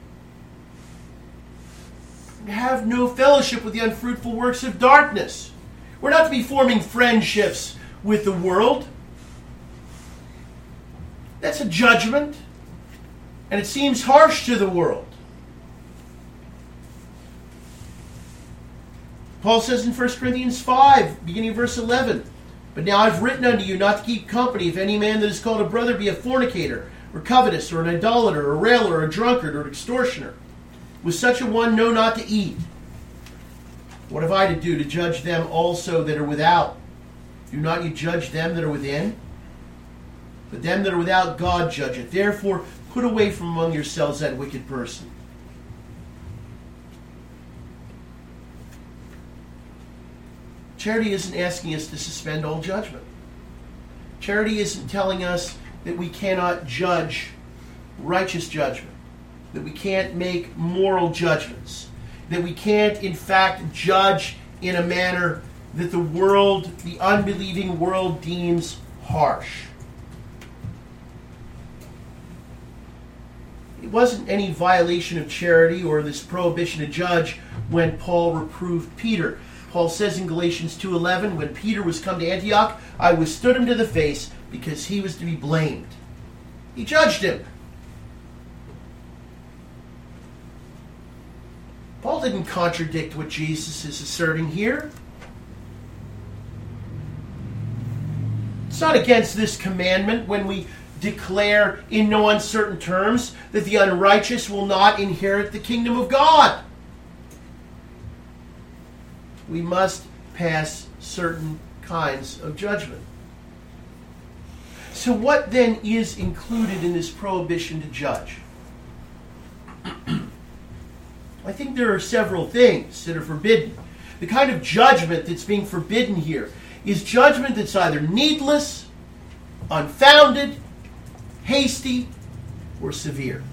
Have no fellowship with the unfruitful works of darkness. We're not to be forming friendships with the world. That's a judgment, and it seems harsh to the world. Paul says in First Corinthians five, beginning of verse eleven, But now I've written unto you not to keep company if any man that is called a brother be a fornicator, or covetous, or an idolater, or a railer, or a drunkard, or an extortioner. With such a one know not to eat. What have I to do to judge them also that are without? Do not you judge them that are within? But them that are without God judge it. Therefore, put away from among yourselves that wicked person. Charity isn't asking us to suspend all judgment. Charity isn't telling us that we cannot judge righteous judgment, that we can't make moral judgments, that we can't, in fact, judge in a manner that the world, the unbelieving world, deems harsh. It wasn't any violation of charity or this prohibition to judge when Paul reproved Peter. Paul says in Galatians two eleven, when Peter was come to Antioch, I withstood him to the face because he was to be blamed. He judged him. Paul didn't contradict what Jesus is asserting here. It's not against this commandment when we declare in no uncertain terms that the unrighteous will not inherit the kingdom of God. We must pass certain kinds of judgment. So what then is included in this prohibition to judge? I think there are several things that are forbidden. The kind of judgment that's being forbidden here is judgment that's either needless, unfounded, hasty, or severe.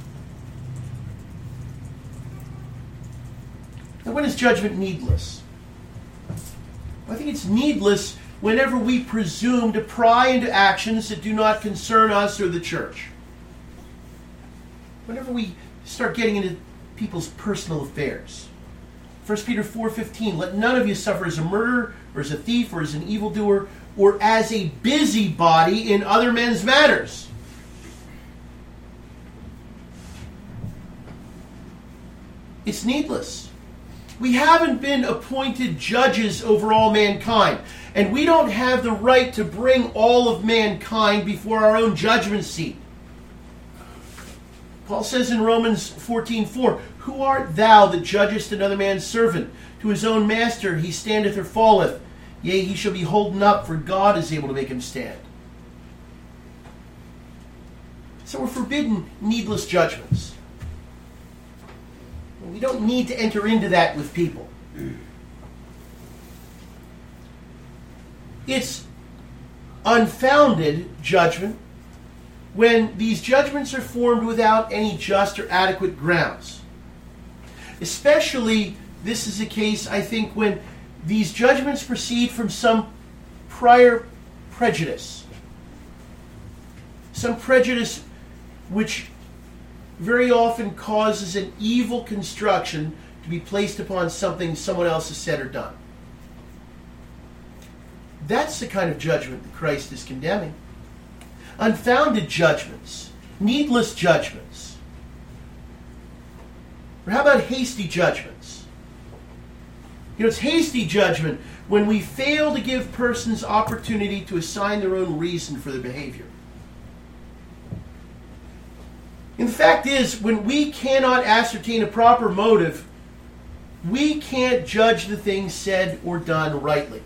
Now, when is judgment needless? I think it's needless whenever we presume to pry into actions that do not concern us or the church. Whenever we start getting into people's personal affairs. First Peter four fifteen, let none of you suffer as a murderer, or as a thief, or as an evildoer, or as a busybody in other men's matters. It's needless. We haven't been appointed judges over all mankind, and we don't have the right to bring all of mankind before our own judgment seat. Paul says in Romans fourteen four, who art thou that judgest another man's servant? To his own master he standeth or falleth. Yea, he shall be holden up, for God is able to make him stand. So we're forbidden needless judgments. We don't need to enter into that with people. It's unfounded judgment when these judgments are formed without any just or adequate grounds. Especially, this is the case, I think, when these judgments proceed from some prior prejudice. Some prejudice which very often causes an evil construction to be placed upon something someone else has said or done. That's the kind of judgment that Christ is condemning. Unfounded judgments, needless judgments. Or how about hasty judgments? You know, it's hasty judgment when we fail to give persons opportunity to assign their own reason for their behavior. And the fact is, when we cannot ascertain a proper motive, we can't judge the things said or done rightly.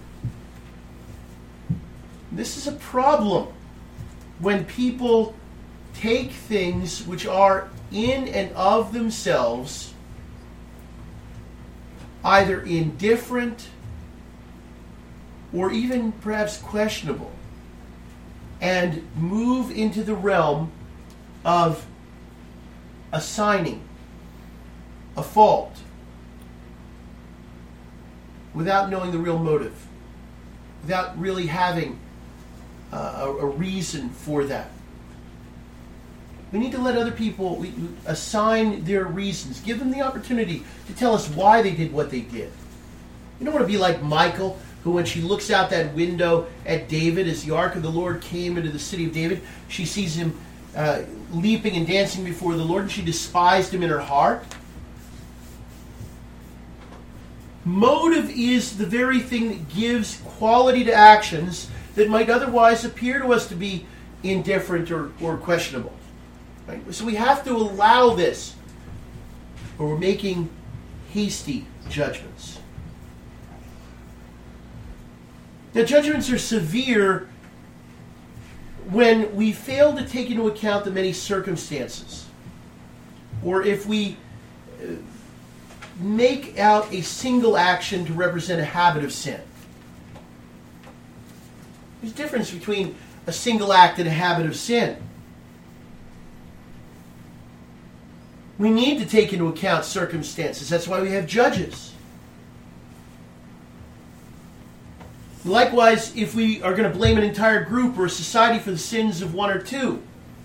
This is a problem when people take things which are in and of themselves either indifferent or even perhaps questionable and move into the realm of assigning a fault without knowing the real motive, without really having uh, a, a reason for that. We need to let other people we, assign their reasons, give them the opportunity to tell us why they did what they did. You don't want to be like Michal, who when she looks out that window at David as the ark of the Lord came into the city of David, she sees him Uh, leaping and dancing before the Lord, and she despised him in her heart. Motive is the very thing that gives quality to actions that might otherwise appear to us to be indifferent or, or questionable. Right? So we have to allow this, or we're making hasty judgments. Now, judgments are severe when we fail to take into account the many circumstances, or if we make out a single action to represent a habit of sin. There's a difference between a single act and a habit of sin. We need to take into account circumstances. That's why we have judges. Likewise, if we are going to blame an entire group or a society for the sins of one or two,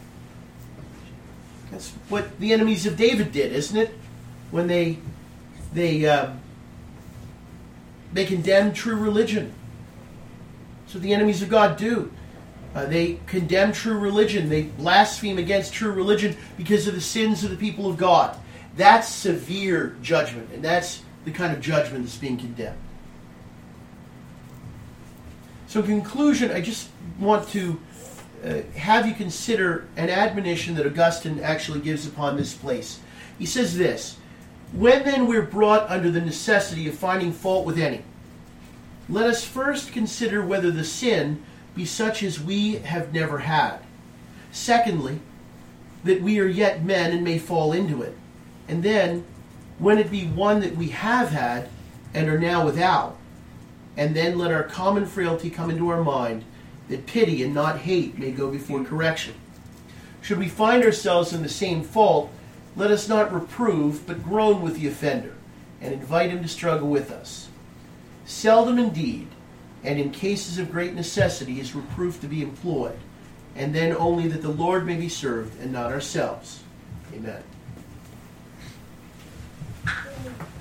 that's what the enemies of David did, isn't it? When they they uh, they condemned true religion. That's what the enemies of God do. Uh, they condemn true religion. They blaspheme against true religion because of the sins of the people of God. That's severe judgment, and that's the kind of judgment that's being condemned. So in conclusion, I just want to uh, have you consider an admonition that Augustine actually gives upon this place. He says this: when then we're brought under the necessity of finding fault with any, let us first consider whether the sin be such as we have never had. Secondly, that we are yet men and may fall into it. And then, when it be one that we have had and are now without, and then let our common frailty come into our mind, that pity and not hate may go before correction. Should we find ourselves in the same fault, let us not reprove, but groan with the offender, and invite him to struggle with us. Seldom indeed, and in cases of great necessity, is reproof to be employed, and then only that the Lord may be served, and not ourselves. Amen.